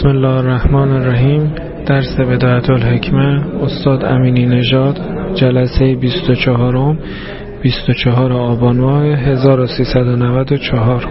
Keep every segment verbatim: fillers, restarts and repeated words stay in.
بسم الله الرحمن الرحیم. درس بدایت الحکمه، استاد امینی نژاد، جلسه بیست و چهارم، بیست و چهارم آبان ماه هزار و سیصد و نود و چهار.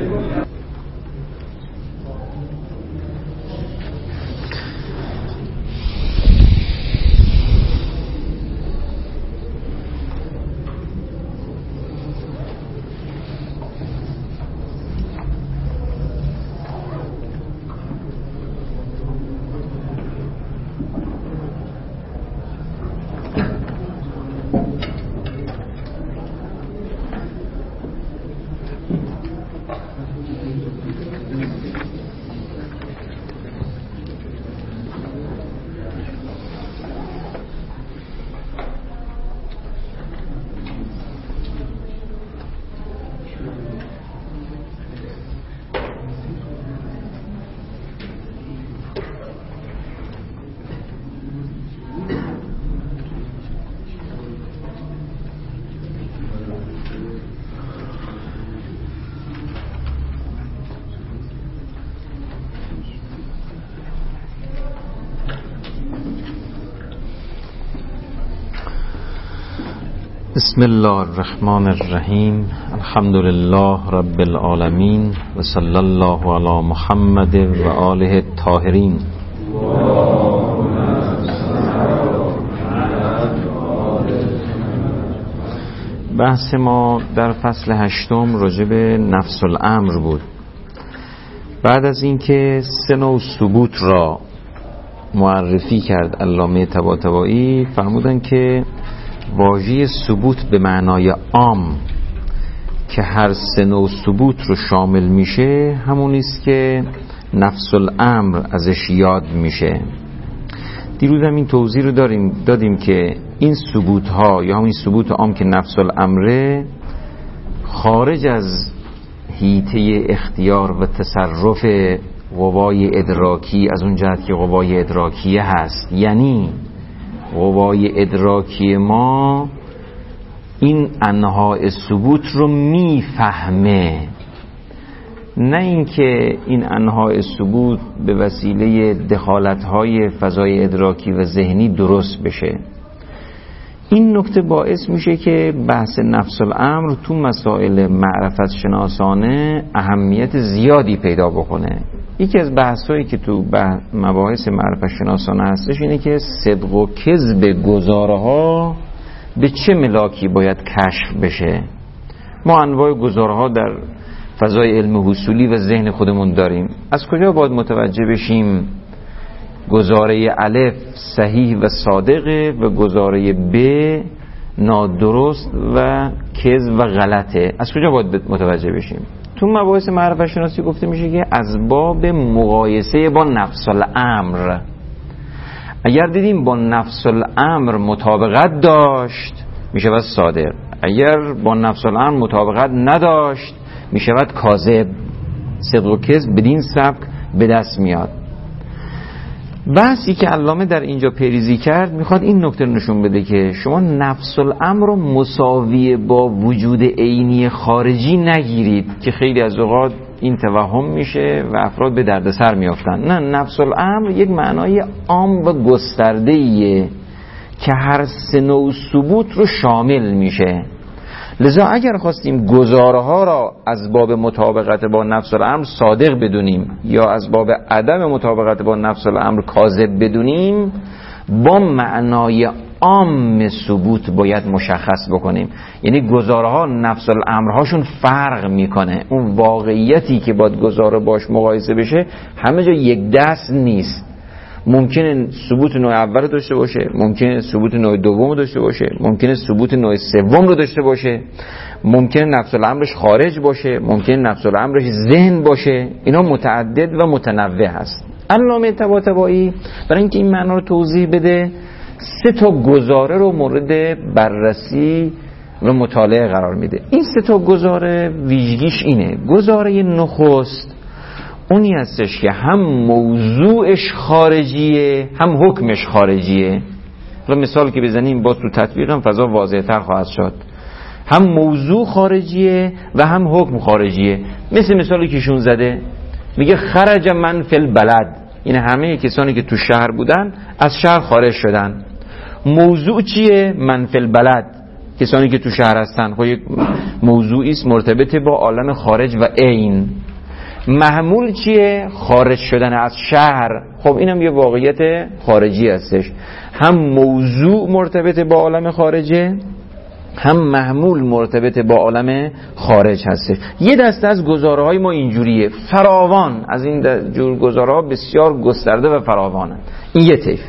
بسم الله الرحمن الرحیم. الحمد لله رب العالمین و صلی الله علی محمد و آله الطاهرین. بحث ما در فصل هشتم راجع به نفس الامر بود. بعد از اینکه سه نوع ثبوت را معرفی کرد علامه طباطبایی، فرمودن که واژه ثبوت به معنای عام که هر سه نوع ثبوت رو شامل میشه همونی است که نفس الامر ازش یاد میشه. دیروز هم این توضیح رو داریم دادیم که این ثبوت ها یا همین ثبوت عام که نفس الامره خارج از حیطه اختیار و تصرف قوای ادراکی از اون جهت که قوای ادراکیه هست، یعنی قوای ادراکی ما این انواع ثبوت رو میفهمه، نه اینکه این انواع ثبوت به وسیله دخالت‌های فضای ادراکی و ذهنی درست بشه. این نکته باعث میشه که بحث نفس الامر تو مسائل معرفت شناسانه اهمیت زیادی پیدا بکنه. یکی از بحثایی که تو مباحث معرفت شناسانه هستش اینه که صدق و کذب گزارها به چه ملاکی باید کشف بشه. ما انواع گزارها در فضای علم حصولی و ذهن خودمون داریم. از کجا باید متوجه بشیم گزاره الف صحیح و صادقه و گزاره ب نادرست و کذب و غلطه؟ از کجا باید متوجه بشیم؟ تو مباحث معرفت شناسی گفته میشه که از باب مقایسه با نفس الامر. اگر دیدیم با نفس الامر مطابقت داشت میشود صادق، اگر با نفس الامر مطابقت نداشت میشود کاذب. صدق و کذب بدین سبک به دست میاد. بحثی که علامه در اینجا پیریزی کرد میخواد این نکته نشون بده که شما نفس الامر رو مساوی با وجود عینی خارجی نگیرید که خیلی از اوقات این توهم میشه و افراد به دردسر میافتن. نه، نفس الامر یک معنای عام و گسترده‌ایه که هر سه نوع ثبوت رو شامل میشه. لذا اگر خواستیم گزارها را از باب مطابقت با نفس الامر صادق بدونیم یا از باب عدم مطابقت با نفس الامر کاذب بدونیم، با معنای عام ثبوت باید مشخص بکنیم. یعنی گزارها نفس الامرهاشون فرق میکنه. اون واقعیتی که باید گزاره باش مقایسه بشه همه جا یک دست نیست. ممکنه ثبوت نوع اول داشته باشه، ممکنه ثبوت نوع دوم داشته باشه، ممکنه ثبوت نوع سوم رو داشته باشه، ممکنه نفس الامرش خارج باشه، ممکنه نفس الامرش ذهن باشه. اینا متعدد و متنوع هست. علامه طباطبایی برای اینکه این معنا رو توضیح بده سه تا گزاره رو مورد بررسی و مطالعه قرار میده. این سه تا گزاره ویژگیش اینه: گزاره نخست اونی هستش که هم موضوعش خارجیه هم حکمش خارجیه. و مثال که بزنیم با تو تطبیق هم فضا واضح تر خواهد شد. هم موضوع خارجیه و هم حکم خارجیه. مثل مثالی که شون زده، میگه خرج من فی البلد، این همه کسانی که تو شهر بودن از شهر خارج شدن. موضوع چیه؟ من فی البلد، کسانی که تو شهر هستن. خب یک موضوعی است مرتبط با عالم خارج و عین. محمول چیه؟ خارج شدن از شهر. خب اینم یه واقعیت خارجی هستش، هم موضوع مرتبط با عالم خارجه، هم محمول مرتبط با عالم خارج هستش. یه دسته از گزاره‌های ما اینجوریه، فراوان از این جور گزاره‌ها بسیار گسترده و فراوانه. این یه طیف.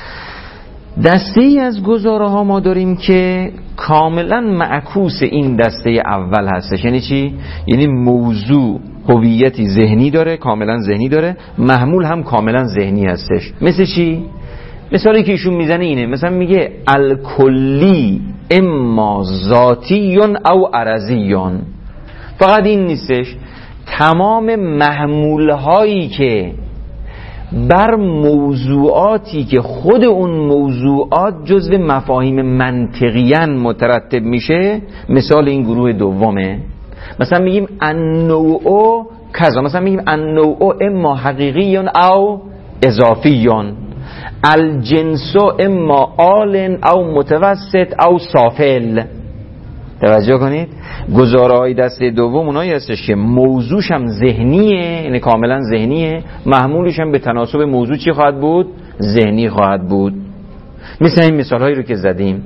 دسته ای از گزاره‌ها ما داریم که کاملا معکوس این دسته اول هستش. یعنی چی؟ یعنی موضوع هویتی ذهنی داره، کاملا ذهنی داره، محمول هم کاملا ذهنی هستش. مثل چی؟ مثالی که ایشون میزنه اینه، مثلا میگه الکلی اما ذاتیون او عرضیون. فقط این نیستش، تمام محمول هایی که بر موضوعاتی که خود اون موضوعات جزو مفاهیم منطقیاً مترتب میشه، مثال این گروه دومه. مثلا میگیم النوع کذا، مثلا میگیم النوع اما حقیقیون او اضافیون، الجنس اما آلن او متوسط او سافل. توجه کنید، گزاره‌های دسته دوم اونایی هستش که موضوعش هم ذهنیه، یعنی کاملا ذهنیه، محمولش هم به تناسب موضوع چی خواهد بود؟ ذهنی خواهد بود. مثل این مثالهایی رو که زدیم.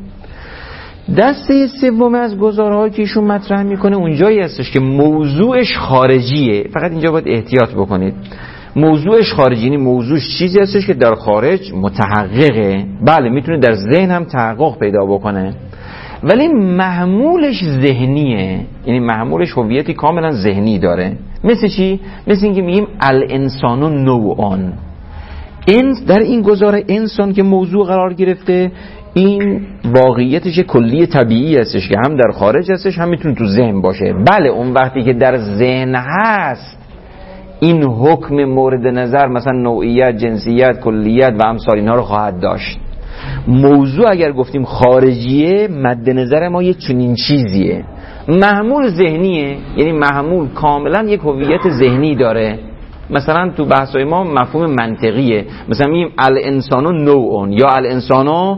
دسته سوم از گزاره‌هایی که ایشون مطرح میکنه اونجایی هستش که موضوعش خارجیه. فقط اینجا باید احتیاط بکنید، موضوعش خارجی، یعنی موضوعش چیزی هستش که در خارج متحققه. بله میتونه در ذهن هم تحقق پیدا بکنه، ولی محمولش ذهنیه، یعنی محمولش هویتی کاملا ذهنی داره. مثل چی؟ مثل اینکه میگیم الانسان نوعان. این در این گزاره انسان که موضوع قرار گرفته، این واقعیتش کلی طبیعی هستش که هم در خارج هستش هم میتونه تو ذهن باشه. بله اون وقتی که در ذهن هست این حکم مورد نظر مثلا نوعیت، جنسیت، کلیت و امثال اینها رو خواهد داشت. موضوع اگر گفتیم خارجیه، مد نظر ما یه چنین چیزیه. محمول ذهنیه، یعنی محمول کاملا یک هویت ذهنی داره. مثلا تو بحثای ما مفهوم منطقیه، مثلا میگیم الانسان نوعون یا الانسان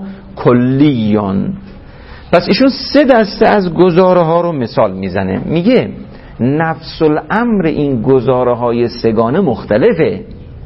کلیون. پس ایشون سه دسته از گزاره ها رو مثال میزنه، میگه نفس الامر این گزاره های سگانه مختلفه.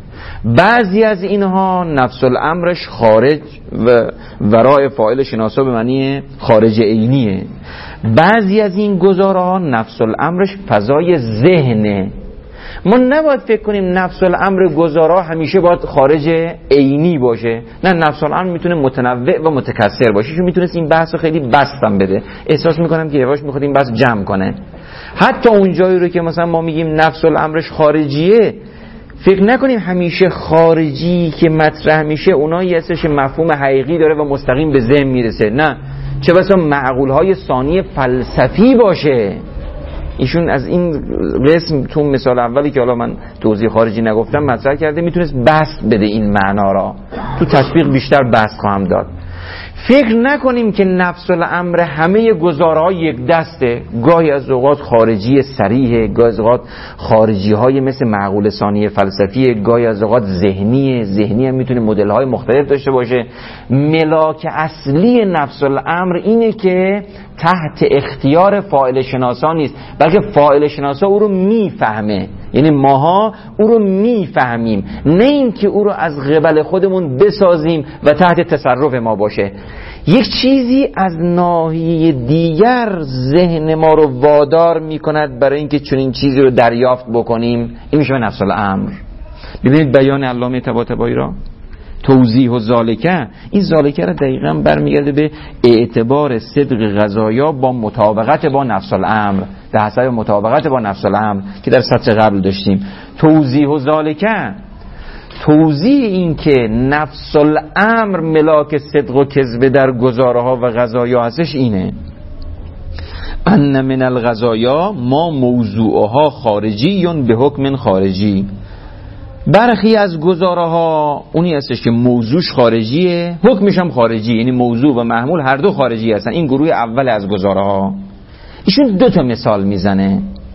بعضی از اینها نفس الامرش خارج و ورای فاعل شناسا به معنی خارج عینیه. بعضی از این گزاره ها نفس الامرش فضای ذهنه. ما نباید فکر کنیم نفس الامر گزاره همیشه باید خارج عینی باشه. نه، نفس الامر میتونه متنوع و متکثر باشه. چون میتونه این بحث رو خیلی بستم بده. احساس میکنم که یواش میخواد این بحث جمع کنه. حتی اون جایی رو که مثلا ما میگیم نفس الامرش خارجیه، فکر نکنیم همیشه خارجی که مطرح میشه اونایی هستش مفهوم حقیقی داره و مستقیم به ذهن میرسه. نه، چه بسا معقولهای ثانی فلسفی باشه. ایشون از این قسم تو مثال اولی که حالا من توضیح خارجی نگفتم مطرح کرده، میتونست بسط بده این معنا را. تو تطبیق بیشتر بسط خواهم داد. فکر نکنیم که نفس الامر همه گزاره‌ها یک دسته. گاهی از اوقات خارجی صریحه، گاهی از اوقات خارجی های مثل معقول ثانی فلسفیه، گاهی از اوقات ذهنیه. ذهنی هم میتونه مدل های مختلف داشته باشه. ملاک اصلی نفس الامر اینه که تحت اختیار فاعل شناسا نیست، بلکه فاعل شناسا او رو میفهمه. یعنی ماها او رو میفهمیم، نه این که او رو از قبل خودمون بسازیم و تحت تصرف ما باشه. یک چیزی از ناحیه دیگر ذهن ما رو وادار میکند برای اینکه چنین چیزی رو دریافت بکنیم. این میشه نفس الامر. ببینید بیان علامه طباطبایی را، توضیح و ذالکه، این ذالکه را دقیقاً برمیگرده به اعتبار صدق قضایا با مطابقت با نفس الامر، در حسب مطابقت با نفس الامر که در سطر قبل داشتیم. توضیح و ذالکه، توضیح این که نفس الامر ملاک صدق و کذب در گزاره ها و قضایا هستش اینه: ان من القضایا ما موضوعها خارجی به حکم خارجی. برخی از گزاره ها اونی هستش که موضوعش خارجیه، حکمش هم خارجی، یعنی موضوع و محمول هر دو خارجی هستن. این گروه اول از گزاره ها. ایشون دو تا مثال میزنه.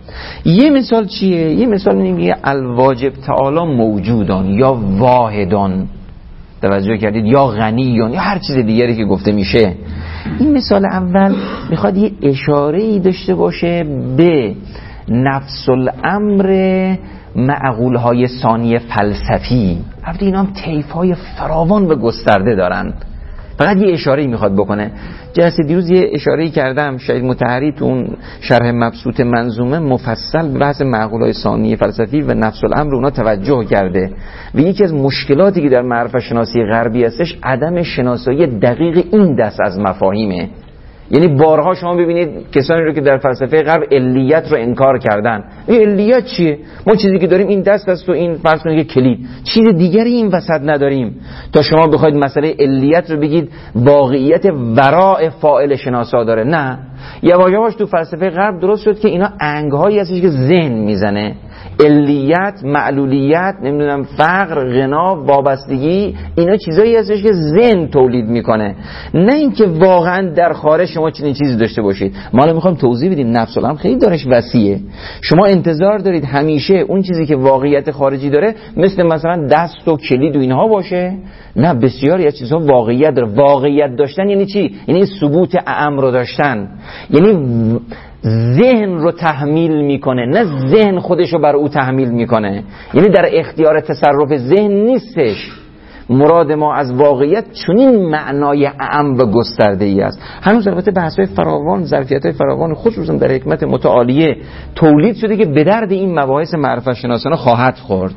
یه مثال چیه؟ یه مثال میگه الواجب تعالی موجودان یا واحدان، توجه کردید، یا غنیان یا هر چیز دیگری که گفته میشه. این مثال اول میخواد یه اشاره‌ای داشته باشه به نفس الامر معقولهای ثانی فلسفی. البته اینا هم طیف‌های فراوان و گسترده دارن، فقط یه اشاره‌ای میخواد بکنه. جلسه دیروز یه اشاره‌ای کردم، شاید مطهری تو اون شرح مبسوط منظومه مفصل به بحث معقولهای ثانی فلسفی و نفس الامر اونا توجه کرده و یکی از مشکلاتی که در معرفت شناسی غربی هستش عدم شناسایی دقیق این دست از مفاهیمه. یعنی بارها شما ببینید کسانی رو که در فلسفه غرب علیت رو انکار کردن. این علیت چیه؟ ما چیزی که داریم این دست است و این فرض کنید کلید، چیز دیگری این وسط نداریم. تا شما بخواید مسئله علیت رو بگید واقعیت وراء فاعل شناسا داره، نه. یواش یواش تو فلسفه غرب درست شد که اینا انگ‌هایی هستش که ذهن میزنه. علیت، معلولیت، نمیدونم فقر، غنا، وابستگی، اینا چیزایی هستش که ذهن تولید میکنه، نه اینکه واقعا در خارج شما چنین چیزی داشته باشید. ما الان میخوایم توضیح بدیم نفس الامر خیلی دارش وسیعه. شما انتظار دارید همیشه اون چیزی که واقعیت خارجی داره مثل مثلا دست و کلید و اینها باشه؟ نه، بسیاری از چیزها واقعیت داره. واقعیت داشتن یعنی چی؟ یعنی ثبوت اعم رو داشتن، یعنی ذهن رو تحمیل میکنه، نه ذهن خودش رو بر او تحمیل میکنه. یعنی در اختیار تصرف ذهن نیستش. مراد ما از واقعیت چنین معنای اعم و گسترده ای است. هنوز البته بحث‌های فراوان، ظرفیت‌های فراوان خصوصا در حکمت متعالیه تولید شده که به درد این مباحث معرفت شناسانه خواهد خورد.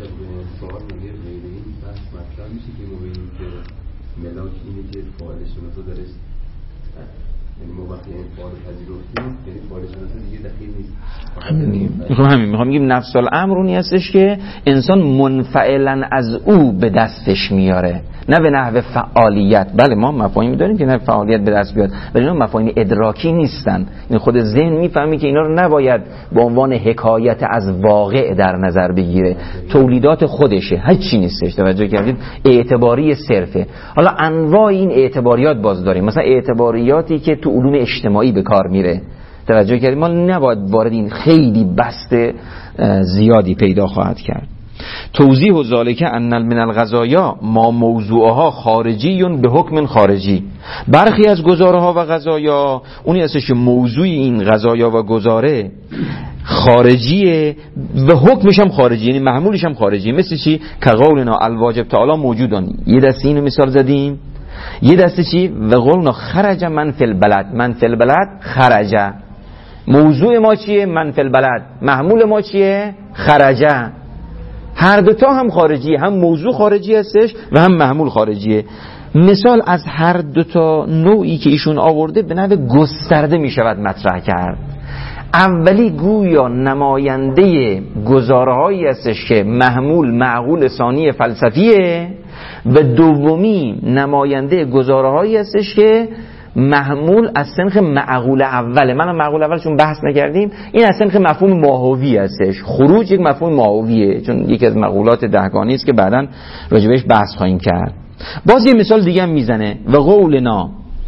میخوام همین میخوام بگیم نفس الامر اونی هستش که انسان منفعلا از او به دستش میاره، نه به نحو فعالیت. بله ما مفاهیمی داریم که نه فعالیت به دست بیاد، ولی اینا مفاهیم ادراکی نیستن. این خود ذهن میفهمی که اینا رو نباید به عنوان حکایت از واقع در نظر بگیره، تولیدات خودشه، هیچ چی نیستش. توجه کردید؟ اعتباری صرفه. حالا انواع این اعتباریات باز داریم، مثلا اعتباریاتی که تو علوم اجتماعی به کار میره. توجه کردیم؟ ما نباید وارد این خیلی بست زیادی پیدا خواهد کرد. توضیح و ذالک ان من الغذایا ما موضوعها خارجی به حکم خارجی. برخی از گزارها و غذایا اونی هستش که موضوع این غذایا و گزاره خارجیه و حکمش هم خارجی، یعنی محمولش هم خارجی. مثل چی؟ که قولنا الواجب تعالی موجودان. یه دسته اینو مثال زدیم. یه دسته چی؟ و قولنا خرج من فی البلد. من فی البلد خرجه. موضوع ما چیه؟ من فی البلد. محمول ما چیه؟ خرجه. هر دوتا هم خارجیه، هم موضوع خارجی هستش و هم محمول خارجیه. مثال از هر دوتا نوعی که ایشون آورده به نوع گسترده می شود مطرح کرد. اولی گویا نماینده گزارهایی هستش که محمول معقول ثانی فلسفیه و دومی نماینده گزارهایی هستش که محمول از سنخ معقول اوله. من معقول اول چون بحث نکردیم، این از سنخ مفهوم ماهوی هستش. خروج یک مفهوم ماهویه، چون یکی از مقولات دهگانی است که بعداً راجبش بحث خواهیم کرد. باز یه مثال دیگه هم میزنه و قولنا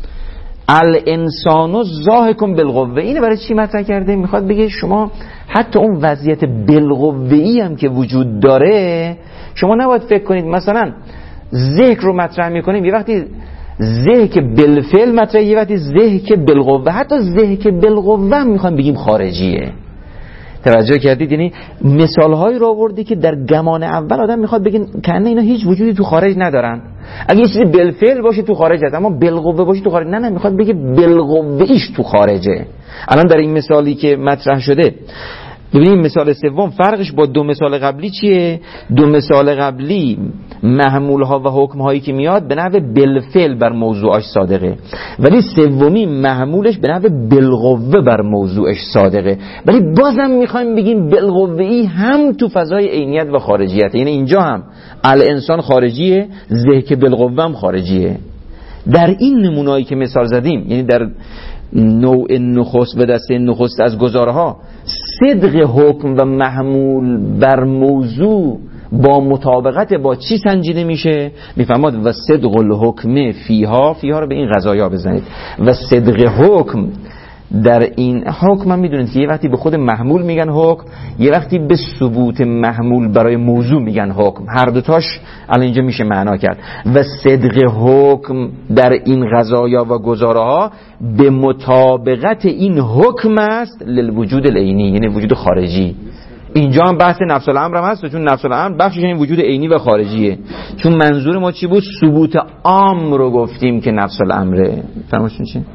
الانسان ضاحک بالقوه. اینه برای چی مطرح کرده؟ میخواد بگه شما حتی اون وضعیت بالقوه‌ای هم که وجود داره شما نباید فکر کنید مثلا ذکر رو مطرح میکنیم یه وقتی ذهک بالفعل مطرح، یه وقتی ذهک بالقوه. حتی ذهک بالقوه هم میخوام بگیم خارجیه. توجه کردید؟ یعنی مثالهایی رو آوردی که در گمان اول آدم میخواد بگه کنه اینا هیچ وجودی تو خارج ندارن. اگه یه چیزی بالفعل باشه تو خارج هست، اما بالقوه باشه تو خارج نه. نه میخواد بگه بالقوه‌ایش تو خارجه. الان در این مثالی که مطرح شده ببینیم مثال سوم فرقش با دو مثال قبلی چیه؟ دو مثال قبلی محمولها و حکمهایی که میاد به نحو بالفعل بر موضوعش صادقه، ولی سومی محمولش به نحو بالقوه بر موضوعش صادقه. ولی بازم میخوایم بگیم بالقوه‌ای هم تو فضای عینیت و خارجیت. یعنی اینجا هم الانسان خارجیه، ذهک بالقوه هم خارجیه. در این نمونه‌ای که مثال زدیم، یعنی در نوع نخست و دسته نخست از گزارها، صدق حکم و محمول بر موضوع با مطابقت با چی سنجیده میشه؟ میفهماد و صدق الحکم فیها، فیها رو به این غذایا بزنید، و صدق حکم در این حکم هم میدونید که یه وقتی به خود محمول میگن حکم، یه وقتی به ثبوت محمول برای موضوع میگن حکم. هر دوتاش الان اینجا میشه معنا کرد. و صدق حکم در این قضایا و گزاره ها به مطابقت این حکم است للوجود العینی، یعنی وجود خارجی. اینجا هم بحث نفس الامر هم هست، چون نفس الامر بخشش این وجود عینی و خارجیه. چون منظور ما چی بود؟ ثبوت عام رو گفتیم که نفس الامره. فهمتون چی؟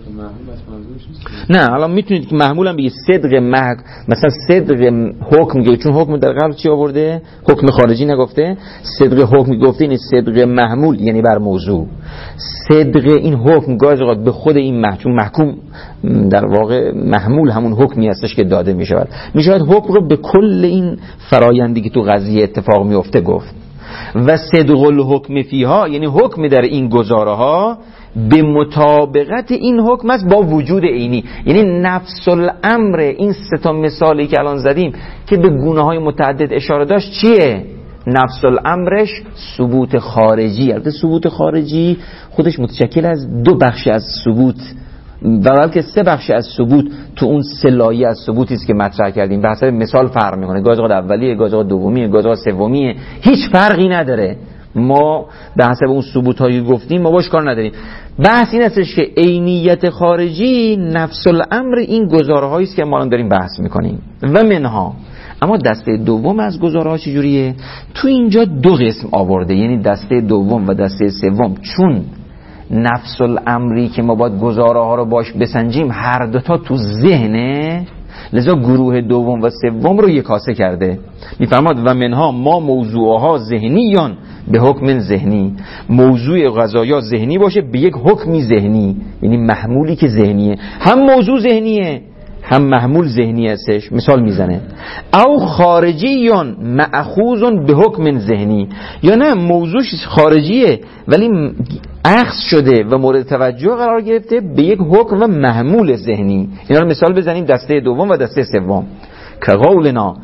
نه الان میتونید که محمول هم بگید صدق محک، مثلا صدق حکم میگه، چون حکم در قبل چی آورده؟ حکم خارجی نگفته، صدق حکم گفته، این صدق محمول یعنی بر موضوع. صدق این حکم گاهی اوقات به خود این محکوم، محکوم در واقع محمول همون حکمی هستش که داده میشود، میشود حکم رو به کل این فرایندی که تو قضیه اتفاق میفته گفت. و صدق الحکم فیها یعنی حکم در این گزاره ها به مطابقت این حکم است با وجود عینی، یعنی نفس الامر. این سه تا مثالی که الان زدیم که به گونه‌های متعدد اشاره داشت چیه؟ نفس الامرش ثبوت خارجی. البته ثبوت خارجی خودش متشکل از دو بخش از ثبوت و بلکه سه بخش از ثبوت تو اون سه لایه از ثبوتی است که مطرح کردیم. به حسب مثال فرق میکنه، گاهی اوقات اولیه، گاهی اوقات دومیه، گاهی اوقات سومیه، هیچ فرقی نداره. ما به حسب اون ثبوتایی گفتیم ما باش کار نداریم. بحث این هستش که عینیت خارجی نفس الامر این گزاره‌هایی است که ما الان داریم بحث میکنیم. و منها، اما دسته دوم از گزاره‌ها چجوریه؟ تو اینجا دو قسم آورده، یعنی دسته دوم و دسته سوم. چون نفس الامری که ما باید گزاره‌ها رو باش بسنجیم هر دوتا تو ذهنه، لذا گروه دوم و سوم رو یک کاسه کرده. میفرماد و منها ما موضوعها ذهنیان به حکم ذهنی، موضوع قضایا ذهنی باشه به یک حکمی ذهنی، یعنی محمولی که ذهنیه، هم موضوع ذهنیه هم محمول ذهنی هستش. مثال میزنه او خارجیون مأخوذ به حکم ذهنی، یا نه موضوعش خارجیه ولی اخذ شده و مورد توجه قرار گرفته به یک حکم و محمول ذهنی. اینا رو مثال بزنیم دسته دوم و دسته سوم. که قولنا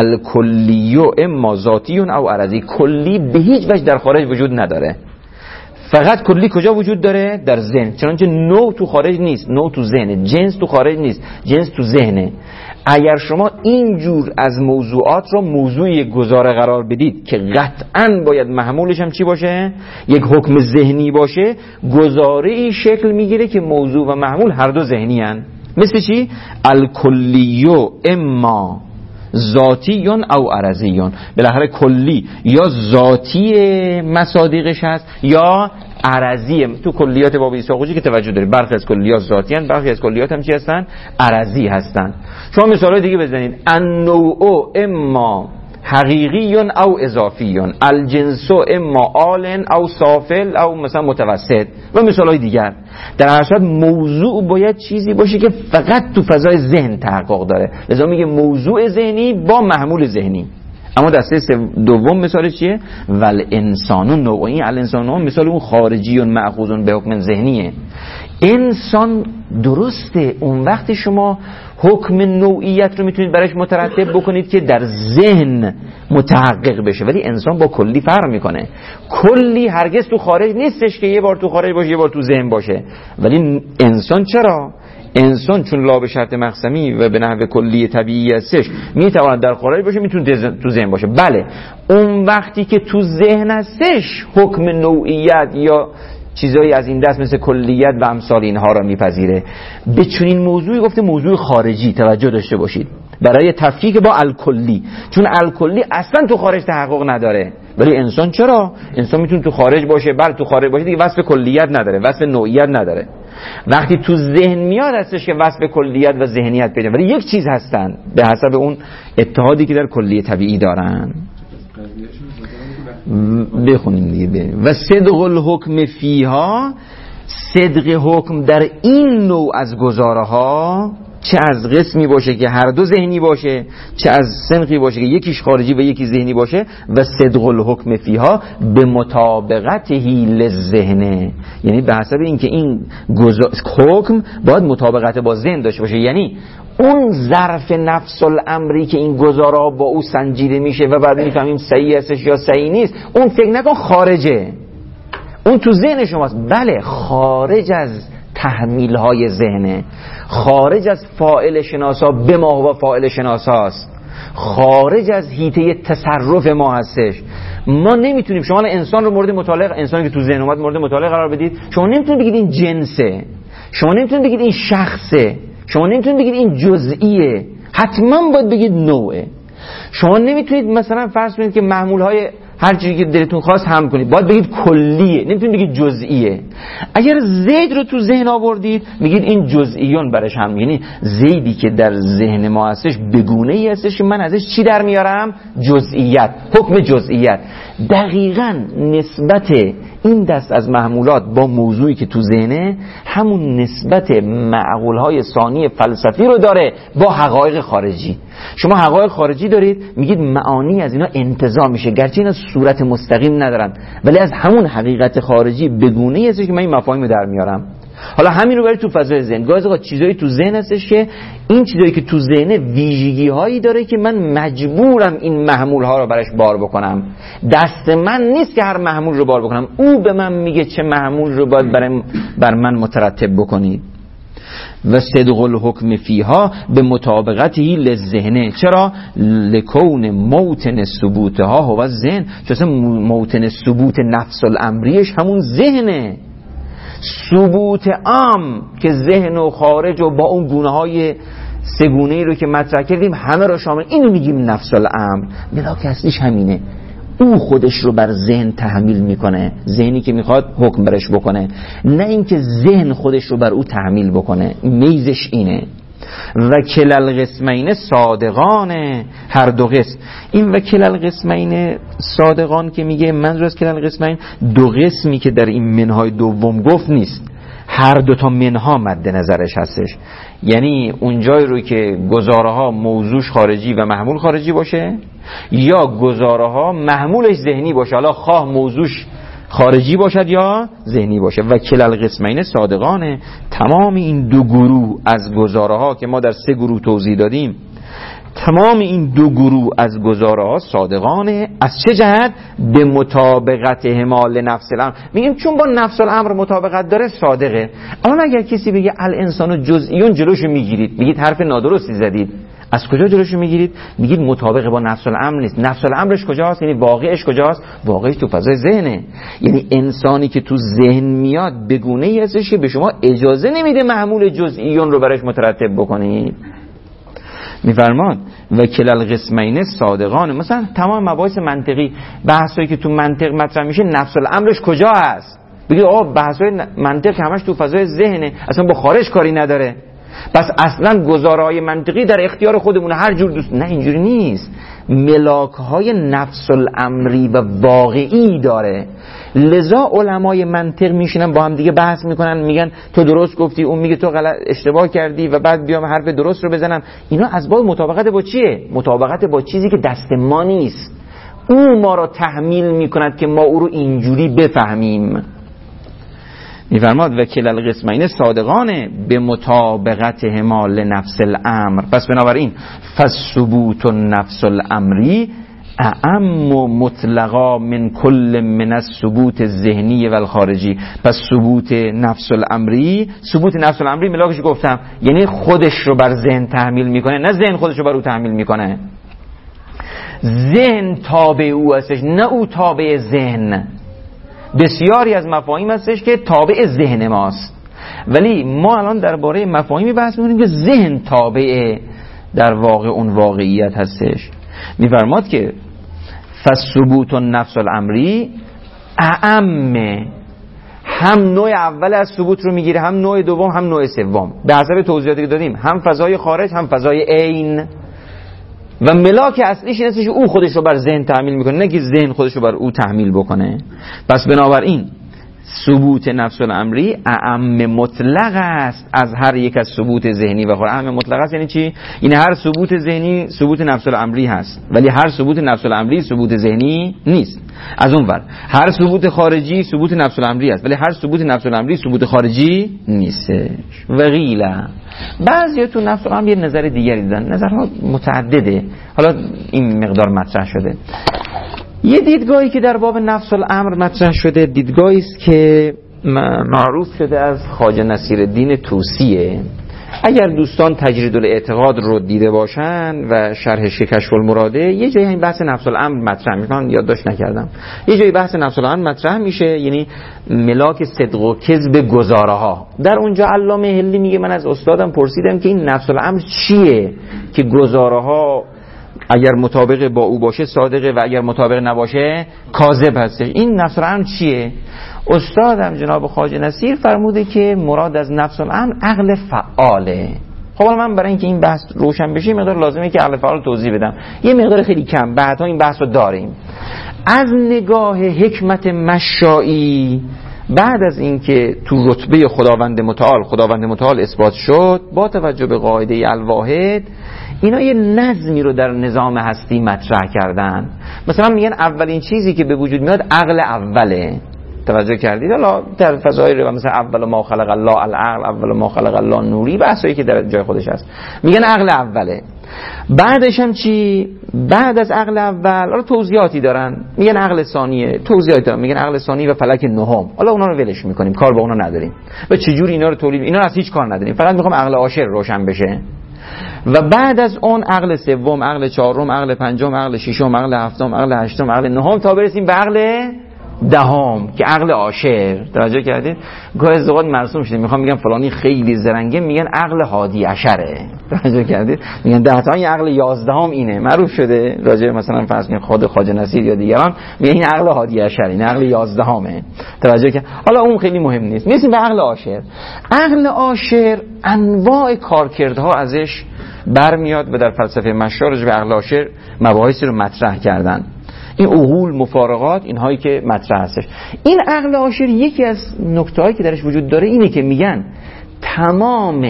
الکلی اما ذاتی او عرضی، کلی به هیچ وجه در خارج وجود نداره. فقط کلی کجا وجود داره؟ در ذهن. چنانچه نوع تو خارج نیست، نوع تو ذهنه. جنس تو خارج نیست، جنس تو ذهنه. اگر شما اینجور از موضوعات رو موضوع یک گزاره قرار بدید که قطعاً باید محمولش هم چی باشه؟ یک حکم ذهنی باشه، گزاره ای شکل میگیره که موضوع و محمول هر دو ذهنی هن. مثل چی؟ الکلیو اما ذاتیون او عرضیون. بالاخره کلی یا ذاتی مصادیقش هست یا عرضیه. تو کلیات باب ایساقوچی که توجه دارید، برخی از کلیات ذاتی هستند، برخی از کلیات هم چی هستن؟ عرضی هستن. شما مثالای دیگه بزنید. النوع اما حقیقیون او اضافیون، الجنس اما آلن او سافل او مثلا متوسط و مثالای دیگر. در هر صورت موضوع باید چیزی باشه که فقط تو فضای ذهن تحقق داره، لذا میگه موضوع ذهنی با محمول ذهنی. اما دسته دوم مثال چیه؟ ول انسانون نوعی، الانسانون مثال اون خارجیون مأخوذون به حکم ذهنیه. انسان درسته، اون وقتی شما حکم نوعیت رو میتونید برایش مترتب بکنید که در ذهن متحقق بشه، ولی انسان با کلی فرق میکنه. کلی هرگز تو خارج نیستش که یه بار تو خارج باشه یه بار تو ذهن باشه، ولی انسان چرا؟ انسان چون لا به شرط مقسمی و به نحو کلی طبیعی هستش میتواند در خارج باشه میتونه تو ذهن باشه. بله اون وقتی که تو ذهن هستش حکم نوعیت یا چیزایی از این دست مثل کلیت و امثال اینها را میپذیره. به چنین موضوعی گفته موضوع خارجی. توجه داشته باشید برای تفکیک با الکلی، چون الکلی اصلا تو خارج تحقق نداره، ولی انسان چرا؟ انسان میتونه تو خارج باشه، بله تو خارج باشه دیگه وصف کلیت نداره، وصف نوعیت نداره. وقتی تو ذهن میاد هستش که وصف کلیت و ذهنیت پیدا، ولی یک چیز هستن به حسب اون اتحادی که در کلیه طبیعی دارن. بخونیم دیگه. و صدق الحکم فیها، صدق حکم در این نوع از گزاره ها، چه از قسمی باشه که هر دو ذهنی باشه، چه از سنخی باشه که یکیش خارجی و یکی ذهنی باشه. و صدق الحکم فیها به مطابقتهی للذهن، یعنی به حسب اینکه این حکم باید مطابقت با ذهن داشته باشه، یعنی اون ظرف نفس الامری که این گزارا با او سنجیده میشه و بعد میفهمیم صحیح هستش یا صحیح نیست، اون فکر نکن خارجه، اون تو ذهن شماست. بله خارج از تحمیل های ذهنه، خارج از فاعل شناسا به ما و فاعل شناساست، خارج از حیطه تصرف ما هستش. ما نمیتونیم شما انسان رو مورد مطالعه، انسانی که تو ذهن اومد مورد مطالعه قرار بدید، شما نمیتونید بگید این جنسه، شما نمیتونید بگید این شخصه، شما نمیتونید بگید این جزئیه، حتما باید بگید نوعه. شما نمیتونید مثلا فرض کنید که محمول های هر چیزی که دلتون خواست هم کنید، باید بگید کلیه، نمیتونید بگید جزئیه. اگر زید رو تو ذهن آوردید میگید این جزئیون برش هم، یعنی زیدی که در ذهن ما هستش بگونه ای هستش که من ازش چی در میارم؟ جزئیت، حکم جزئیت. دقیقاً نسبت این دست از محمولات با موضوعی که تو ذهنه همون نسبت معقولهای ثانی فلسفی رو داره با حقایق خارجی. شما حقایق خارجی دارید، میگید معانی از اینا انتزاع میشه، گرچه اینا صورت مستقیم ندارن ولی از همون حقیقت خارجی بگونه هستش که من این مفاهیم رو در میارم. حالا همین رو برای تو فضای ذهن، گاهی اوقات چیزایی تو ذهن هستش که این چیزایی که تو ذهن ویژگی هایی داره که من مجبورم این محمول ها رو براش بار بکنم. دست من نیست که هر محمول رو بار بکنم، او به من میگه چه محمول رو باید برای بر من مترتب بکنید. و صدق الحکم فیها به مطابقتی للذهن. چرا؟ لکون موطن ثبوتها هو ذهن، چون موطن ثبوت نفس الامریش همون ذهنه. ثبوت عام که ذهن و خارج و با اون گونه های سگونه‌ای رو که مطرح کردیم همه رو شامل، اینو میگیم نفس الامر. ملاک اصلیش همینه، او خودش رو بر ذهن تحمیل میکنه، ذهنی که میخواد حکم برش بکنه، نه اینکه ذهن خودش رو بر او تحمیل بکنه. میزش اینه. و کلال القسمین صادقانه، هر دو قسم. این و کلال القسمین صادقان که میگه منظور از کلال القسمین دو قسمی که در این منهای دوم گفت نیست، هر دو تا منها مد نظرش هستش. یعنی اون جای رو که گزاره ها موضوعش خارجی و محمول خارجی باشه، یا گزاره ها محمولش ذهنی باشه، حالا خواه موضوعش خارجی باشد یا ذهنی باشه. و کلال القسمین صادقانه، تمام این دو گروه از گزاره ها که ما در سه گروه توضیح دادیم، تمام این دو گروه از گزاره ها صادقانه. از چه جهت؟ به مطابقت همال نفس الامر. میگیم چون با نفس الامر مطابقت داره صادقه. الان اگر کسی بگه الانسان جزئیون، جلوشو میگیرید، میگید حرف نادرستی زدید. از کجا جلوشو میگیرید؟ میگید مطابق با نفس الامر نیست. نفس الامرش کجاست؟ یعنی واقعش کجاست؟ واقعش تو فضای ذهنه. یعنی انسانی که تو ذهن میاد بگونه ای هستش که به شما اجازه نمیده محمول جزئیون رو براش مترتب بکنید. میفرمان و کلال القسمین صادقان. مثلا تمام مباحث منطقی، بحثایی که تو منطق مطرح میشه، نفس الامرش کجا هست؟ بگید آقا بحثای منطق همش تو فضای ذهنه، اصلا با خارج کاری نداره، پس اصلا گزاره‌های منطقی در اختیار خودمونه، هر جور دوست. نه، اینجوری نیست. ملاک‌های نفس الامری و واقعی داره. لذا علمای منطق میشینن با هم دیگه بحث میکنن، میگن تو درست گفتی، اون میگه تو غلط اشتباه کردی، و بعد بیام حرف درست رو بزنم. اینا از باب مطابقت با چیه؟ مطابقت با چیزی که دست ما نیست. او ما رو تحمیل میکند که ما او رو اینجوری بفهمیم. میفرماد و کلال القسمین صادقانه به مطابقت همال نفس الامر. پس بنابراین فثبوت النفس الامری اعم و مطلقا من کل من الثبوت الذهنی و الخارجی. پس ثبوت نفس الامری، ثبوت نفس الامری ملاکش گفتم یعنی خودش رو بر ذهن تحمیل میکنه، نه ذهن خودش رو بر او تحمیل میکنه. ذهن تابع او هستش، نه او تابع ذهن. بسیاری از مفاهیم هستش که تابع ذهن ماست، ولی ما الان درباره مفاهیمی بحث می‌کنیم که ذهن تابع در واقع اون واقعیت هستش. می‌فرماد که فثبوت النفس الامری اعم، هم نوع اول از ثبوت رو میگیره، هم نوع دوم، هم نوع سوم. به حسب توضیحاتی که دادیم، هم فضای خارج هم فضای عین. و ملاک اصلیش این است که او خودش رو بر ذهن تحمیل میکنه، نه که ذهن خودش رو بر او تحمیل بکنه. پس بنابراین ثبوت نفس الامری اعم مطلق است از هر یک از ثبوت ذهنی و خارجی. اعم مطلق است یعنی چی؟ این هر ثبوت ذهنی ثبوت نفس الامری هست، ولی هر ثبوت نفس الامری ثبوت ذهنی نیست. از اون ور هر ثبوت خارجی ثبوت نفس الامری است، ولی هر ثبوت نفس الامری ثبوت خارجی نیست. و غیلا بعضی تو نفس الامر یه نظر دیگری دیدن، نظرها متعدده، حالا این مقدار مطرح شده. یه دیدگاهی که در باب نفس الامر مطرح شده دیدگاهی است که معروف شده از خواجه نصیرالدین طوسیه. اگر دوستان تجرید الاعتقاد رو دیده باشن و شرحش کشف المراده، یه جایی این بحث نفس الامر مطرح میکنن، یادداشت نکردم، یه جایی بحث نفس الامر مطرح میشه، یعنی ملاک صدق و کذب گزاره ها. در اونجا علامه هلی میگه من از استادم پرسیدم که این نفس الامر چیه که گزاره ها اگر مطابق با او باشه صادقه و اگر مطابق نباشه کاذب هستش. این نفس الامر چیه؟ استادم جناب خواجه نصیر فرموده که مراد از نفس الامر عقل فعاله. خب من برای اینکه این بحث روشن بشه مقدار لازمه که عقل فعال توضیح بدم، یه مقدار خیلی کم، بعدا این بحث رو داریم. از نگاه حکمت مشائی بعد از اینکه تو رتبه خداوند متعال خداوند متعال اثبات شد، با توجه به قاعده الواحد اینا یه نظمی رو در نظام هستی مطرح کردن. مثلا میگن اولین چیزی که به وجود میاد عقل اوله. توجه کردید؟ حالا در فضای رو مثلا اول ما خلق الله العقل، اول ما خلق الله نوری، بحثایی که در جای خودش هست، میگن عقل اوله. بعدش هم چی؟ بعد از عقل اول حالا توضیحاتی دارن، میگن عقل ثانیه، توضیحاتی دارن، میگن عقل ثانی و فلک نهم. حالا اونا رو ولش میکنیم، کار با اونا نداریم و چجوری اینا رو تولید، اینا از هیچ کار نداریم، فقط میخوام عقل عاشر روشن بشه. و بعد از اون عقل سوم، عقل چهارم، عقل پنجم، عقل ششم، عقل هفتم، عقل هشتم، عقل نهم، تا برسیم به عقل دهم که عقل عاشر. توجه کردید؟ گاهی از اوقات مرسوم شده، میخوام میگم فلانی خیلی زرنگه، میگن عقل هادی عشره. توجه کردید؟ میگن ده تا این عقل یازدهم اینه. معروف شده راجع مثلا فرض کنید خود خواجه نصیر یا دیگران میگن این عقل هادی عشره، این عقل یازدهمه. توجه کرد؟ حالا اون خیلی مهم نیست. میرسیم به عقل عاشر. عقل عاشر انواع کارکردها ازش برمیاد و در فلسفه مشارج به عقل عاشر مباحثی رو مطرح کردن. این عقول، مفارقات، اینهایی که مطرح هستش. این عقل عاشر یکی از نکته‌هایی که درش وجود داره اینه که میگن تمام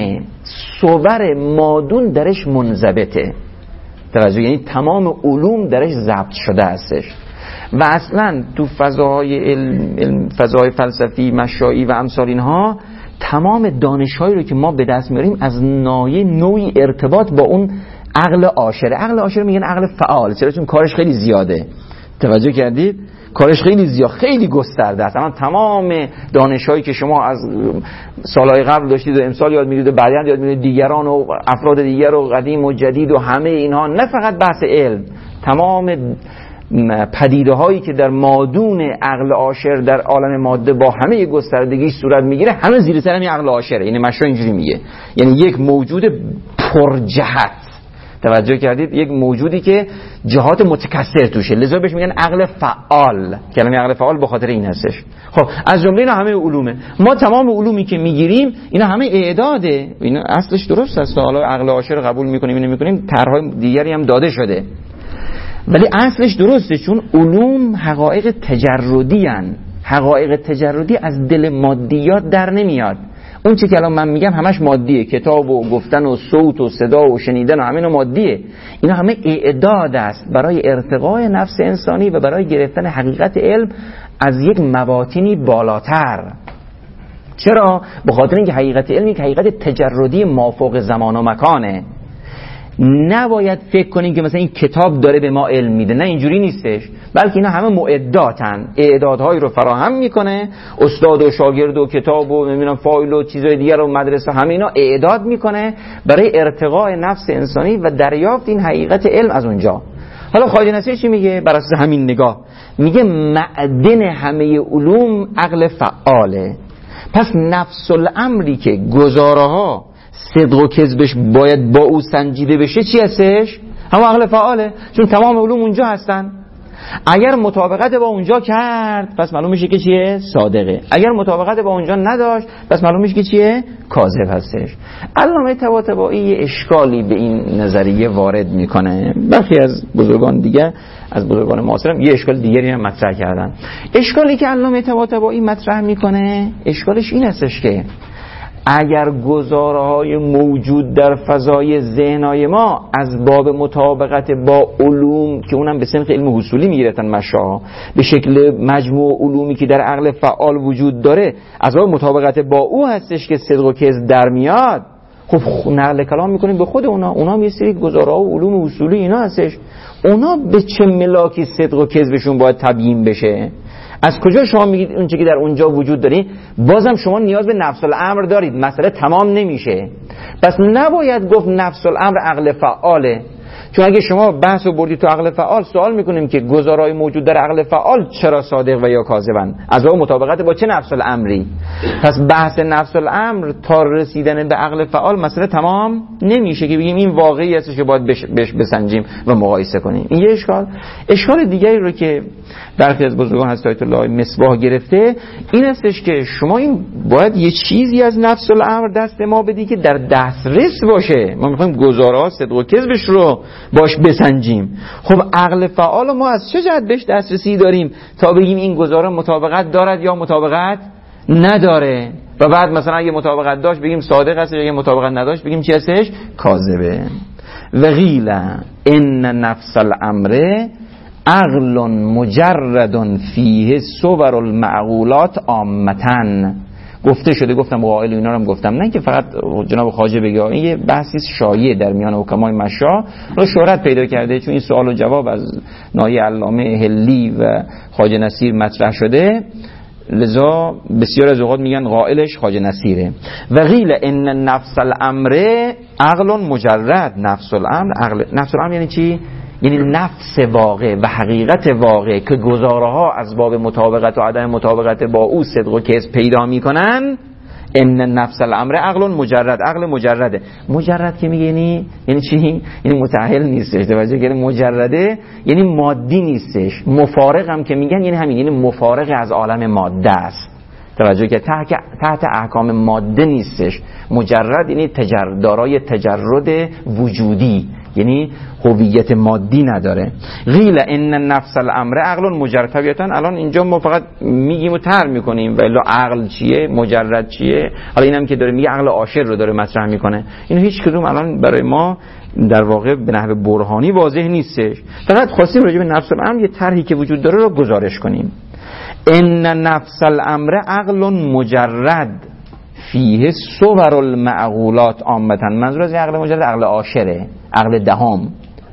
صور مادون درش منضبطه. توجه، یعنی تمام علوم درش ضبط شده هستش و اصلا تو فضاهای علم، علم فضاهای فلسفی، مشائی و امثال اینها تمام دانش‌هایی رو که ما به دست میاریم از نایه نوعی ارتباط با اون عقل عاشر. عقل عاشر میگن عقل فعال، چرا؟ چون کارش خیلی زیاده. توجه کردید؟ کارش خیلی زیاد، خیلی گسترده است. اما تمام دانش‌هایی که شما از سالهای قبل داشتید و امسال یاد می‌گیرید و بعداً یاد می‌گیرید، دیگران و افراد دیگر و قدیم و جدید و همه اینها، نه فقط بحث علم، تمام پدیده‌هایی که در مادون عقل عاشر در عالم ماده با همه گستردگی صورت می‌گیره، همه زیر سر همین عقل عاشره. یعنی مشا اینجوری میگه، یعنی یک موجود پرجهت. توجه کردید؟ یک موجودی که جهات متکثر توشه، لذا بهش میگن عقل فعال. کلمه عقل فعال به خاطر این هستش. خب از جمله اینا همه علومه. ما تمام علومی که میگیریم اینا همه اعداده، اینا اصلش درست است. حالا عقل عاشر قبول میکنیم اینو میکنیم، طرحهای دیگری هم داده شده، ولی اصلش درسته، چون علوم حقایق تجردی ان. حقایق تجردی از دل مادیات در نمیاد. اون چی که الان من میگم همش مادیه، کتاب و گفتن و صوت و صدا و شنیدن و همین مادیه. اینا همه اعداد است برای ارتقای نفس انسانی و برای گرفتن حقیقت علم از یک مواطنی بالاتر. چرا؟ به خاطر اینکه حقیقت علمی که حقیقت تجردی مافوق زمان و مکانه. نباید فکر کنیم که مثلا این کتاب داره به ما علم میده، نه اینجوری نیستش، بلکه اینا همه معداتن، اعدادهایی رو فراهم میکنه استاد و شاگرد و کتاب و نمیدونم فایل و چیزای دیگر و مدرسه، همه اینا اعداد میکنه برای ارتقاء نفس انسانی و دریافت این حقیقت علم از اونجا. حالا خواجه نصیر چی میگه؟ بر اساس همین نگاه میگه معدن همه علوم عقل فعاله. پس نفس الامری که گزاره ها صدق و کذبش باید با او سنجیده بشه چی هستش؟ همون عقل فعاله، چون تمام علوم اونجا هستن. اگر مطابقت با اونجا کرد پس معلوم میشه که چیه؟ صادقه. اگر مطابقت با اونجا نداشت پس معلوم میشه که چیه؟ کاذب هستش. علامه طباطبایی اشکالی به این نظریه وارد میکنه. برخی از بزرگان دیگه، از بزرگان معاصرم، یه اشکال دیگری هم مطرح کردن. اشکالی که علامه طباطبایی مطرح میکنه، اشکالش این هستش که اگر گزاره‌های موجود در فضای ذهن‌های ما از باب مطابقت با علوم که اونم به سنخ علم حصولی میگیرتن مشا، به شکل مجموع علومی که در عقل فعال وجود داره، از باب مطابقت با او هستش که صدق و کذب در میاد، خب نقل کلام میکنیم به خود اونا. اونا هم یه سری گزاره‌ها و علوم اصولی اینا هستش، اونا به چه ملاکی صدق و کذبشون باید تبیین بشه. از کجا شما میگید اون چیزی که در اونجا وجود داری؟ بازم شما نیاز به نفس الامر دارید، مسئله تمام نمیشه. پس نباید گفت نفس الامر عقل فعاله، چون اگه شما بحث رو بردی تو عقل فعال، سوال میکنیم که گزارای موجود در عقل فعال چرا صادق و یا کاذبن، از اون مطابقت با چه نفس الامری؟ پس بحث نفس الامر تا رسیدن به عقل فعال مسئله تمام نمیشه که بگیم این واقعی هستش که باید بش, بش بسنجیم و مقایسه کنیم. این یه اشکال. اشکال دیگری رو که برخی از بزرگان حضرت آیت الله مصباح گرفته این هستش که شما این باید یه چیزی از نفس الامر دست ما بدی که در دسترس باشه. ما میخوایم گزاره‌ها صدق و کذبش رو باش بسنجیم. خب عقل فعال ما از چه جهت بهش دسترسی داریم تا بگیم این گزاره مطابقت دارد یا مطابقت نداره؟ و بعد مثلا اگه مطابقت داشت بگیم صادق است، اگه مطابقت نداشت بگیم چی هستش؟ کاذبه. و قیل ان نفس الامر عقل مجرد فیه صور المعقولات عامتاً. گفته شده، گفتم قائل اینا رو هم گفتم، نه که فقط جناب خواجه بگه، این یه بحثی شایع در میان حکمای مشا رو شهرت پیدا کرده، چون این سوال و جواب از نایه علامه هلی و خواجه نصیر مطرح شده، لذا بسیار از اوقات میگن قائلش خواجه نصیره. و قیل ان نفس الامر عقل مجرد. نفس الامر عقل، نفس الامر یعنی چی؟ یعنی نفس واقع و حقیقت واقع که گزاره‌ها از باب مطابقت و عدم مطابقت با او صدق و کذب پیدا میکنن. ان نفس الامر عقل مجرد. عقل مجرده. مجرد که میگه یعنی یعنی چی؟ یعنی متأهل نیستش. توجه کنید، مجرده یعنی مادی نیستش. مفارق هم که میگن یعنی همین، یعنی مفارق از عالم ماده است. توجه که تحت تحت احکام ماده نیستش. مجرد یعنی تجرد، دارای تجرد وجودی، یعنی هویت مادی نداره. قیل ان نفس الامر عقل مجرد. طبیعتا الان اینجا ما فقط میگیم و تر میکنیم، ولی عقل چیه، مجرد چیه. حالا اینم که داره میگه عقل عاشر رو داره مطرح میکنه، اینو هیچ کدوم الان برای ما در واقع به نحو برهانی واضح نیستش. فقط خواستیم راجع به نفس الامر یه طرحی که وجود داره رو گزارش کنیم. ان نفس الامر عقل مجرد فیه صور المعقولات عامتا. منظور از عقل مجرد عقل عاشره، عقل دهم.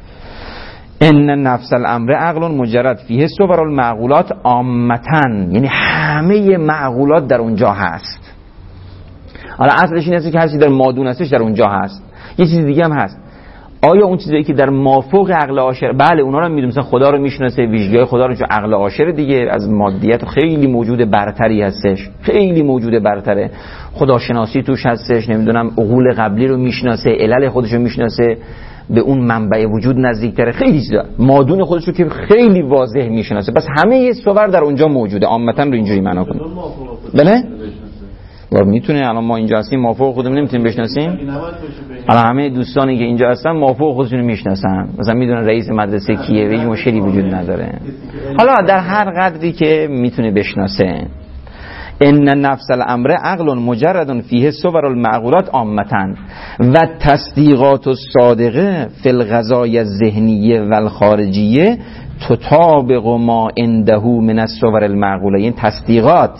ان نفس الامر عقل مجرد فیه صور المعقولات عامتا، یعنی همه معقولات در اونجا هست. حالا اصلش این است که هر چیزی در مادون هستش در اونجا هست. یه چیز دیگه هم هست. آیا اون چیزایی که در مافوق عقل عاشر، بله اونا رو میدونیم، مثلا خدا رو میشناسه، ویژگی‌های خدا رو، چون عقل عاشر دیگه از مادیت خیلی موجود برتری هستش، خیلی موجود برتره، خداشناسی توش هستش، نمیدونم عقول قبلی رو میشناسه، علل خودش رو میشناسه، به اون منبع وجود نزدیکتره، خیلی چیزا، مادون خودش رو که خیلی واضح میشناسه. پس همه یه صور در اونجا موجوده. عامتا رو اینجوری معنا کنیم. بله و میتونه الان ما اینجا هستیم مافوق خودمون نمیتونیم بشناسیم؟ الان همه دوستانی که اینجا هستن مافوق خودشون میشناسن، مثلا میدونن رئیس مدرسه کیه و هیچ مشکلی وجود نداره. حالا در هر قدری که میتونه بشناسه. ان نفس الامر عقل مجرد فیه صور المعقولات عامتا و تصدیقات الصادقه فی القضایا الذهنیه و الخارجیه تطابق ما عنده من الصور المعقوله. این تصدیقات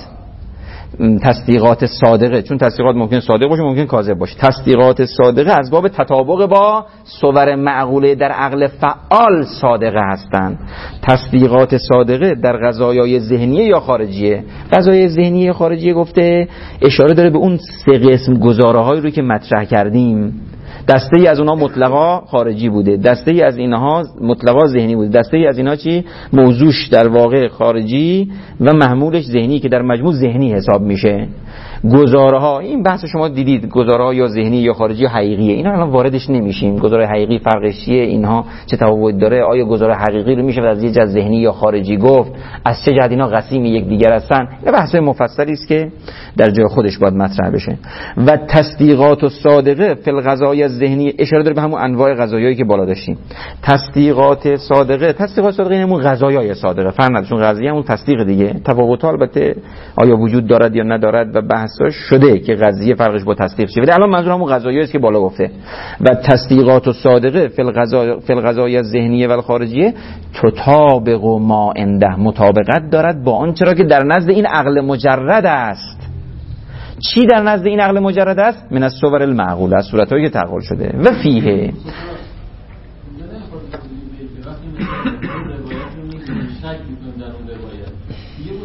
تصدیقات صادقه، چون تصدیقات ممکن صادق باشه ممکن کاذب باشه، تصدیقات صادقه از باب تطابق با صور معقوله در عقل فعال صادقه هستند. تصدیقات صادقه در قضایای ذهنیه یا خارجیه. قضایای ذهنیه خارجیه گفته اشاره داره به اون سه قسم گزاره‌هایی رو که مطرح کردیم. دسته ای از اونها مطلقا خارجی بوده، دسته ای از اینها مطلقا ذهنی بوده، دسته ای از اینها چی؟ موضوعش در واقع خارجی و محمولش ذهنی که در مجموع ذهنی حساب میشه. گزاره‌ها، این بحث شما دیدید، گزاره‌ها یا ذهنی یا خارجی یا حقیقیه، اینا الان واردش نمیشیم. گزاره حقیقی فرقش چیه، اینها چه تفاوت داره، آیا گزاره حقیقی رو میشه از یه جهت ذهنی یا خارجی گفت، از چه جهت اینا قسیم یکدیگر هستن؟ یه بحث مفصلی است که در جای خودش باید مطرح بشه. و تصدیقات الصادقه فی القضایا الذهنی اشاره داره به همون انواع قضایایی که بالا داشتیم. تصدیقات صادقه، تصدیقات صادقه یعنی همون قضایای صادقه، فرق نداره، چون قضیه همون تصدیق دیگه. تفاوت البته آیا وجود دارد یا ندارد و بحث شده که قضیه فرقش با تصدیق چیه، ولی الان منظور همون قضایایی است که بالا گفته. و تصدیقات الصادقه فی القضایا فی القضایا الذهنیه و الخارجیه تطابق ما عنده، مطابقت دارد با آن چرا که در نزد این عقل مجرد است. چی در نزد این عقل مجرد است؟ من الصور المعقوله، از صورتایی که تعقل شده. و فیه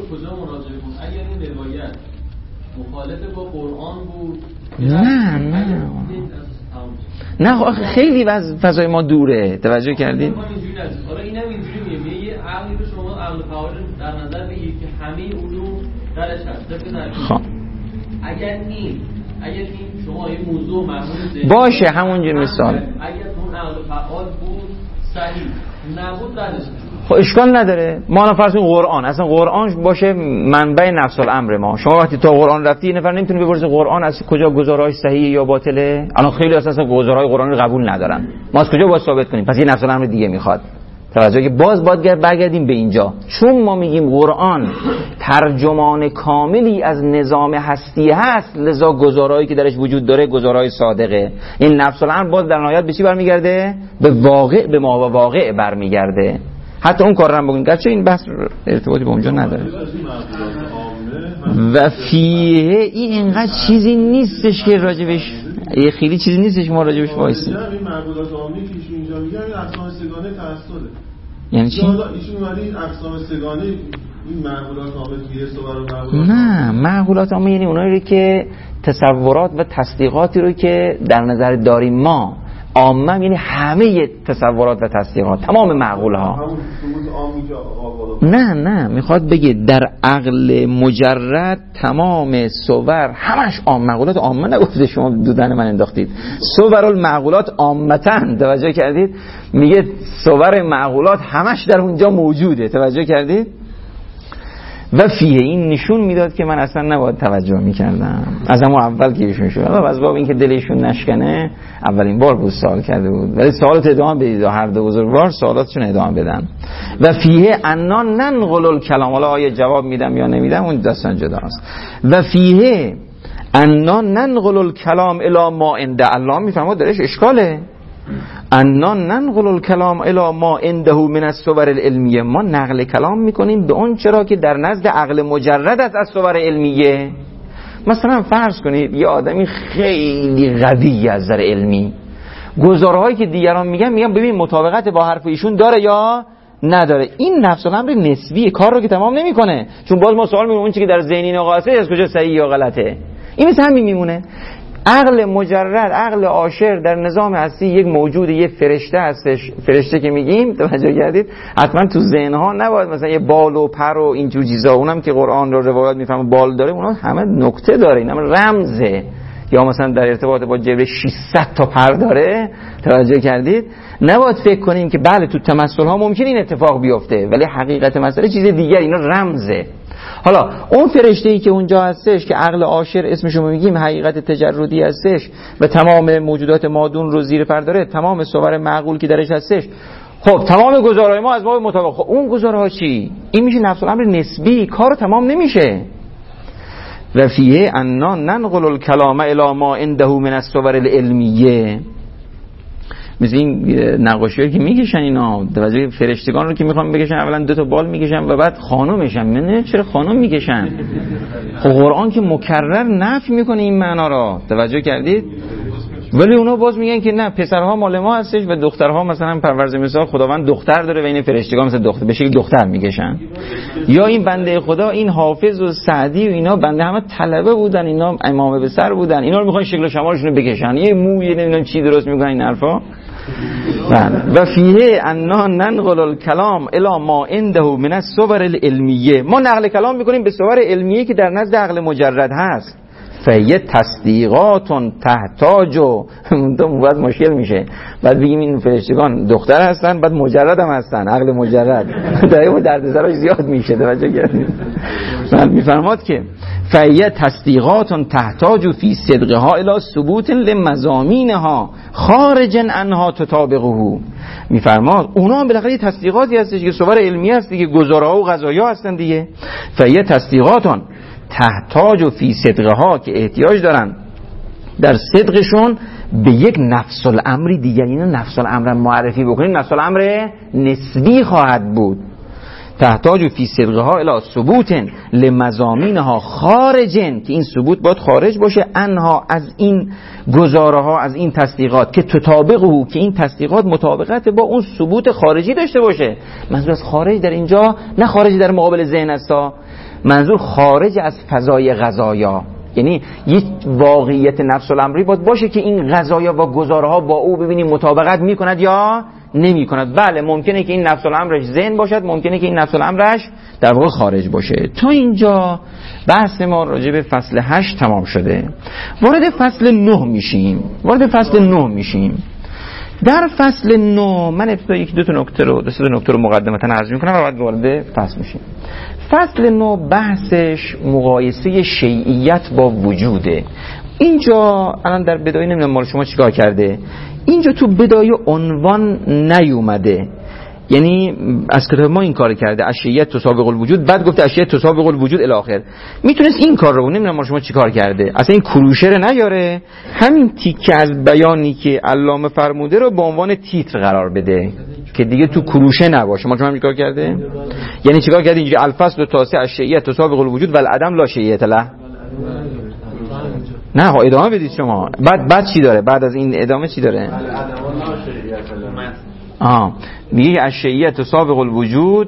کجا مراجعه کنم؟ اگر این روایت مخالف با قرآن بود نه نه نه خیلی از فضای ما دوره. توجه کردید؟ حالا اینم اینجوری میگه یه عقلی به شما عقل فعال در نظر بگیرید که همه علوم درش هست. خب اگر این اگر این شما یه موضوع معمول باشه همونجور مثال اگر اون عقل فعال بود صحیح نبود ردش. خب اشکال نداره. ما الان فرض کنیم قرآن اصلا قرآن باشه منبع نفس الامر ما. شما وقتی تا قرآن رفتی نفر نمیتونه بپرسه قرآن از کجا گزاره‌اش صحیحه یا باطله. الان خیلی اساسا گزارهای قرآن رو قبول ندارن. ما از کجا باید ثابت کنیم؟ پس یه نفس الامر دیگه میخواد. توجه که باز باید برگردیم به اینجا، چون ما میگیم قرآن ترجمان کاملی از نظام هستی هست، لذا گزارهایی که درش وجود داره گزارهای صادقه. این نفس الامر باز در نهایت به چی برمیگرده؟ به واقع، به ما و واقع برمیگرده. حتی اون کار رو هم بگیم گرچه این بحث ارتباطی به اونجا نداره. و فیه این اینقدر چیزی نیستش که راجبش یه خیلی چیزی نیستش که ما راجبش وایسیم. این معبودات عامی که ایشون اینجا میگن اقسام سگانه تأصله. یعنی چی؟ حالا ایشون اومده این اقسام سگانه این معقولات عامه فیه صور و معقولات نه معقولات عامه یعنی اونایی که تصورات و تصدیقاتی رو که در نظر داریم ما. عامه یعنی همه تصورات و تصدیقات، تمام معقوله ها. نه نه میخواد بگه در عقل مجرد تمام صور همش عام. معقولات عامه نگفته شما دودن من انداختید. صور المعقولات عامتاً. توجه کردید؟ میگه صور معقولات همش در اونجا موجوده. توجه کردید؟ و فیه این نشون میداد که من اصلا نباید توجه میکردم از همون اول که ایشون شد. از باب این که دلشون نشکنه اولین بار بود سوال کرده بود، ولی سوالات ادامه بدید و هر دو بزرگوار سوالاتشون ادامه بدن. و فیه انا ننقل الکلام، حالا آیا جواب میدم یا نمیدم اون داستان جداست. و فیه انا ننقل الکلام الی ما عند الله، میفهمید درش اشکاله. انا ننقل الکلام الی ما عنده من الصور العلمیه، ما نقل کلام میکنیم به اون چرا که در نزد عقل مجرد است از صور علمیه. مثلا فرض کنید یه آدمی خیلی قوی از نظر علمی، گزارهایی که دیگران میگن میگن ببین مطابقت با حرف ایشون داره یا نداره. این نفس الامر نسبی، کار رو که تمام نمیکنه، چون باز ما سوال میکنیم اون چیزی که در ذهنی ناقصه از کجا صحیح یا غلطه. این مثل همین میمونه. عقل مجرد، عقل عاشر در نظام هستی یک موجود، یک فرشته هستش. فرشته که میگیم توجه کردید حتما تو ذهنها نباید مثلا یه بال و پر و اینجور چیزا، اونم که قرآن رو روایت میفهمه بال داره، اونها همه نکته داره، این همه رمزه. یا مثلا در ارتباط با جبر ششصد تا پر داره. توجه کردید؟ نباید فکر کنیم که بله تو تمثل ها ممکن این اتفاق بیفته، ولی حقیقت مسئله چیز دیگر، اینا رمزه. حالا اون فرشته‌ای که اونجا هستش که عقل عاشر اسمشو میگیم حقیقت تجردی هستش و تمام موجودات مادون رو زیر پر داره، تمام صور معقول که درش هستش، خب تمام گزارهای ما از ما مطابق. خب اون گزارها چی؟ این میشه نفس الامر نسبی، کار تمام نمیشه. و فیه انا ننقل الکلام الی ما عنده من الصور العلمیه، مثل این نقاشی‌هایی که میکشن اینا، توجه فرشتگان رو که میخوان بکشن اولا دو تا بال میکشن و بعد خانومشن. من چرا خانوم میکشن؟ خب قرآن که مکرر نفی میکنه این معنا را. توجه کردید؟ ولی اونا باز میگن که نه، پسرها مال ما هستش و دخترها مثلا پرورز مثال خداوند دختر داره و این فرشتگان مثلا دختر به شکل دختر میکشن. یا این بنده خدا، این حافظ و سعدی و اینا بنده همه طلبه بودن، اینا امام به سر بودن، اینا رو میخوان شکل و شمالشون رو بکشن، یه موی نمیدونم چی درست میکنن این حرفا. و فیه انا ننقل الکلام الی ما عنده من الصور العلمیه، ما نقل کلام میکنیم به صور علمیه که در نزد عقل مجرد هست. فیه تصدیقات تحتاج و تو بعد مشکل میشه، بعد بگیم این فرشتگان دختر هستن بعد مجرد هم هستن، عقل مجرد دایما دردسراش زیاد میشه. توجه کردید؟ بعد میفرماد که فیه تصدیقات تحتاج فی صدقها الی ثبوت لمضامینها خارجا عنها تطابقه. میفرماد اونا هم بالاخره تصدیقاتی هستش که صور علمی هست دیگه، گزارها و قضایا هستن دیگه. فیه تصدیقات تحتاج و فی صدقها که احتیاج دارن در صدقشون به یک نفس الامری دیگر. اینا نفس الامر معرفی بکنیم، نفس الامر نسبی خواهد بود. تحتاج فی صدقها الی ثبوت لمضامینها خارجن، که این ثبوت باید خارج باشه، انها از این گزارها، از این تصدیقات، که تطابقه، که این تصدیقات مطابقت با اون ثبوت خارجی داشته باشه. منظور از خارج در اینجا نه خارج در مقابل ذهن است، منظور خارج از فضای قضایا، یعنی یک واقعیت نفس الامری باید باشه که این قضایا و گزارها با او ببینیم مطابقت میکند یا نمیکند. بله ممکنه که این نفس الامرش ذهن باشد، ممکنه که این نفس الامرش در واقع خارج باشه. تا اینجا بحث ما راجع به فصل هشت تمام شده. وارد فصل نه میشیم. وارد فصل نه میشیم. در فصل نه من ابتدا یک دو تا نکته رو دو تا نکته رو مقدمتا عرض میکنم و بعد وارد فصل میشیم. فصل نه بحثش مقایسه شیعیت با وجوده. اینجا الان در بدایه نمیدونم مال شما چیکار کرده، اینجا تو بدایه عنوان نیومده، یعنی از کتاب ما این کار کرده اشیاء تسابق الوجود، بعد گفته اشیاء تسابق الوجود الی آخر. میتونست این کار رو، نمیدونم مال شما چیکار کرده، اصلا این کروشه رو نیاره، همین تیکه از بیانی که علامه فرموده رو به عنوان تیتر قرار بده که دیگه تو کروشه نباشه. ما شما چیکار کرده؟ یعنی چیکار کرده اینجا الفصل التاسع اشیاء تسابق الوجود و العدم لا شیعیة له. نه ها ادامه بدید شما. بعد بعد چی داره؟ بعد از این ادامه چی داره؟ آه میگه اشیاء تسابق الوجود.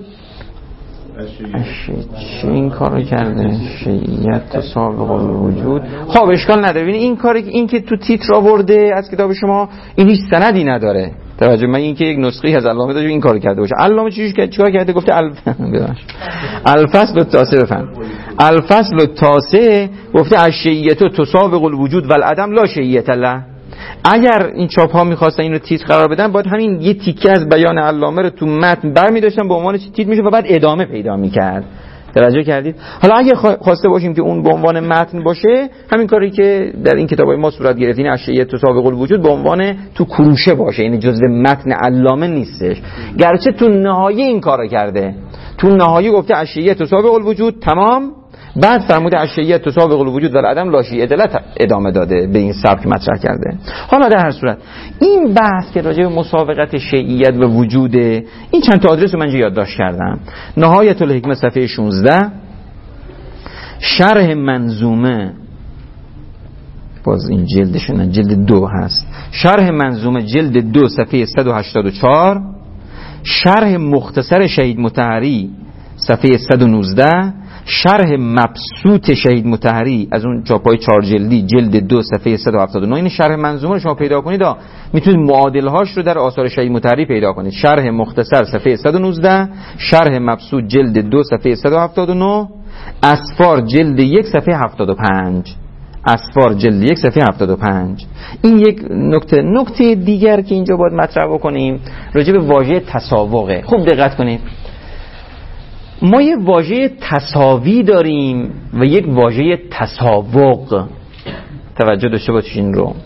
چه این کارو کرده؟ شیعیت تسابق الوجود. خب اشکال نداره. ببینید این کاری این که تو تیتر آورده از کتاب شما این هیچ سندی نداره. توجه، من این که یک نسخه از علامه داشت این کارو کرده باشه. علامه چیش کرد؟ چیکار کرده؟ گفته الف... الفصل التاسع بفهم. الفصل التاسع گفته اشیاء تسابق الوجود و العدم لا شیعیة له. اگر این چاپ ها می‌خواستن اینو تیتر قرار بدن باید همین یه تیکه از بیان علامه رو تو متن برمی‌داشتن به عنوان تیتر میشه و بعد ادامه پیدا می‌کرد. توجه کردید؟ حالا اگه خواسته باشیم که اون به عنوان متن باشه، همین کاری که در این کتابای ما صورت گرفت، این اشیاء تسابق الوجود به عنوان تو کروشه باشه، یعنی جزء متن علامه نیستش. گرچه تو نهایه این کارو کرده، تو نهایه گفته اشیاء تسابق الوجود تمام، بعد فرموده اشیاء تسابق الوجود و العدم لا شیعیة له ادامه داده، به این سبک مطرح کرده. حالا در هر صورت این بحث که راجع به مسابقت شیعیت و وجوده، این چند تا آدرس رو من اینجا یادداشت کردم. نهایت الحکمه صفحه شانزده، شرح منظومه، باز این جلدشون جلد دو هست، شرح منظومه جلد دو صفحه صد و هشتاد و چهار، شرح مختصر شهید مطهری صفحه صد و نوزده، شرح مبسوط شهید مطهری از اون چاپای چهار جلدی جلد دو صفحه صد و هفتاد و نه. این شرح منظومه رو شما پیدا کنید، میتونید معادلهاش رو در آثار شهید مطهری پیدا کنید. شرح مختصر صفحه صد و نوزده، شرح مبسوط جلد دو صفحه صد و هفتاد و نه، اسفار جلد یک صفحه هفتاد و پنج، اسفار جلد یک صفحه هفتاد و پنج. این یک نکته. نکته دیگر که اینجا باید مطرح بکنیم راجع به واژه تساوقه. خوب دقت کنید، ما یک واژه تساوی داریم و یک واژه تساوق. توجه داشته باشید این رو.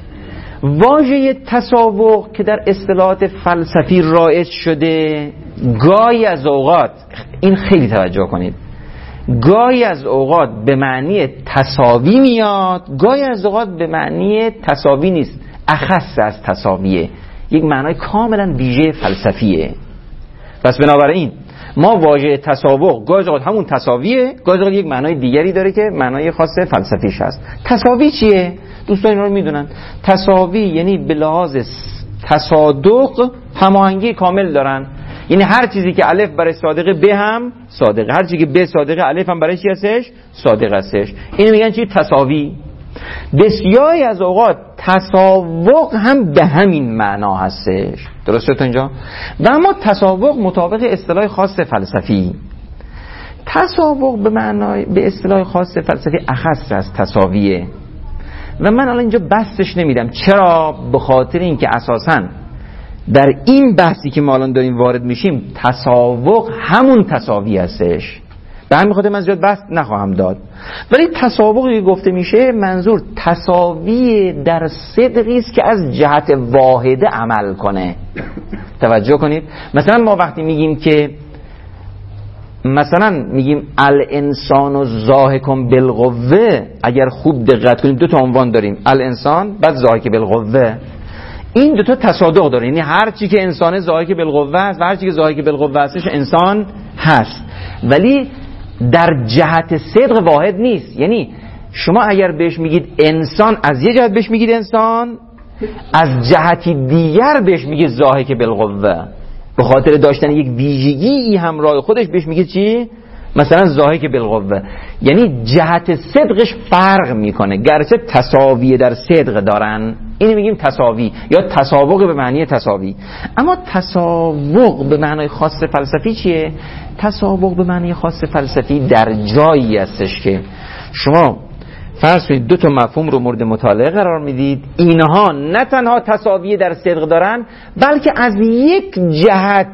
واژه تساوق که در اصطلاحات فلسفی رایج شده، گاهی از اوقات، این خیلی توجه کنید، گاهی از اوقات به معنی تساوی میاد، گاهی از اوقات به معنی تساوی نیست، اخص از تساویه، یک معنای کاملا ویژه فلسفیه. پس بنابراین ما واژه تساوق گاهی از اوقات همون تساویه، گاهی از اوقات یک معنای دیگری داره که معنای خاص فلسفیش هست. تساوی چیه؟ دوستان اینا رو میدونن. تساوی یعنی به لحاظ تصادق هماهنگی کامل دارن، یعنی هر چیزی که الف برای صادقه به هم صادقه، هر چیزی که به صادقه الف هم برای چی هستش؟ صادقه هستش. اینو میگن چی؟ تساوی. بسیاری از اوقات تساوق هم به همین معنا هستش. درسته تا اینجا؟ و اما تساوق مطابق اصطلاح خاص فلسفی، تساوق به معنای به اصطلاح خاص فلسفی اخص از تساویه و من الان اینجا بحثش نمیدم. چرا؟ به خاطر اینکه اساساً در این بحثی که ما الان داریم وارد میشیم تساوق همون تساوی هستش، به همین خاطر من زیاد بحث نخواهم داد. ولی تساوقی گفته میشه منظور تساوی در صدقی است که از جهت واحده عمل کنه. توجه کنید، مثلا ما وقتی میگیم که مثلا میگیم الانسان ضاحک بالقوه، اگر خوب دقت کنید دو تا عنوان داریم، الانسان بعد ضاحک بالقوه. این دو تا تصادق داره، یعنی هر چی که انسان ضاحک بالقوه است و هر چی که ضاحک بالقوه هستش انسان هست، ولی در جهت صدق واحد نیست. یعنی شما اگر بهش میگید انسان، از یه جهت بهش میگید انسان، از جهتی دیگر بهش میگید ضاحک بالقوه، به خاطر داشتن یک ویژگی همراه خودش بهش میگید چی؟ مثلا ضاحک بالقوه، یعنی جهت صدقش فرق میکنه، گرچه تساوی در صدق دارن، اینو میگیم تساوی یا تسابق به معنی تساوی. اما تسابق به معنی خاص فلسفی چیه؟ تسابق به معنی خاص فلسفی در جایی هستش که شما فرض کنید دو تا مفهوم رو مورد مطالعه قرار میدید، اینها نه تنها تساوی در صدق دارن بلکه از یک جهت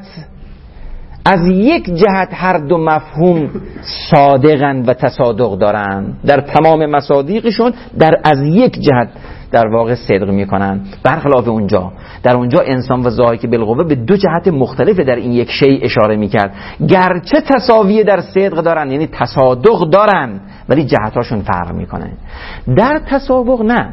از یک جهت هر دو مفهوم صادقن و تصادق دارن، در تمام مصادیقشون در از یک جهت در واقع صدق میکنن. برخلاف اونجا، در اونجا انسان و ضاحک بالقوه به دو جهت مختلف در این یک شی اشاره میکرد، گرچه تساوی در صدق دارن یعنی تصادق دارن ولی جهتاشون فرق میکنه. در تسابق نه،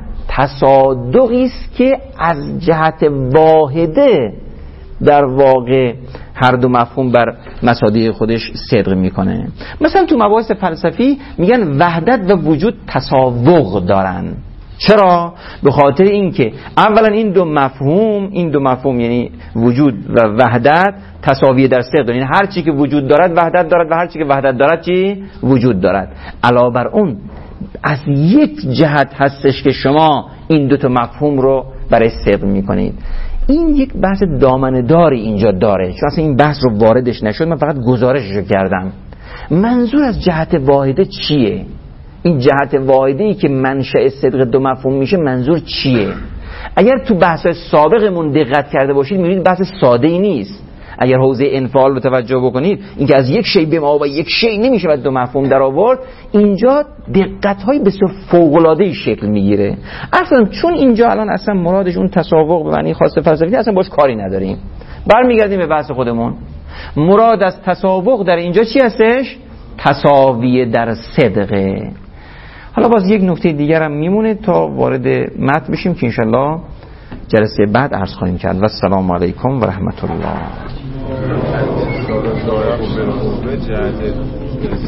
تصادقی است که از جهت واحده در واقع هر دو مفهوم بر مصادیق خودش صدق میکنه. مثلا تو مباحث فلسفی میگن وحدت و وجود تساوق دارن. چرا؟ به خاطر اینکه اولا این دو مفهوم این دو مفهوم یعنی وجود و وحدت تساوی در صدق دارن، یعنی هر چی که وجود دارد وحدت دارد و هر چی که وحدت دارد چی؟ وجود دارد. علاوه بر اون از یک جهت هستش که شما این دو تا مفهوم رو برای صدق میکنید. این یک بحث دامنه‌داری اینجا داره، چون اصلا این بحث رو واردش نشد، من فقط گزارشش رو کردم. منظور از جهت واحده چیه؟ این جهت واحده‌ای که منشأ صدق دو مفهوم میشه منظور چیه؟ اگر تو بحث سابقمون دقت کرده باشید می‌بینید بحث ساده‌ای نیست. اگر حوزه انفعال رو توجه بکنید، اینکه از یک شی به ما و یک شی نمیشه بعد دو مفهوم در آورد، اینجا دقت‌های بسیار فوق‌العاده‌ای شکل میگیره. اصلا چون اینجا الان اصلا مرادش اون تسابق به معنی خاص فلسفی اصلا باش کاری نداریم. برمیگردیم به بحث خودمون. مراد از تسابق در اینجا چی هستش؟ تساوی در صدقه. حالا باز یک نکته دیگر هم میمونه تا وارد متن بشیم که انشالله جلسه بعد عرض خواهیم کرد. و السلام علیکم و رحمت الله.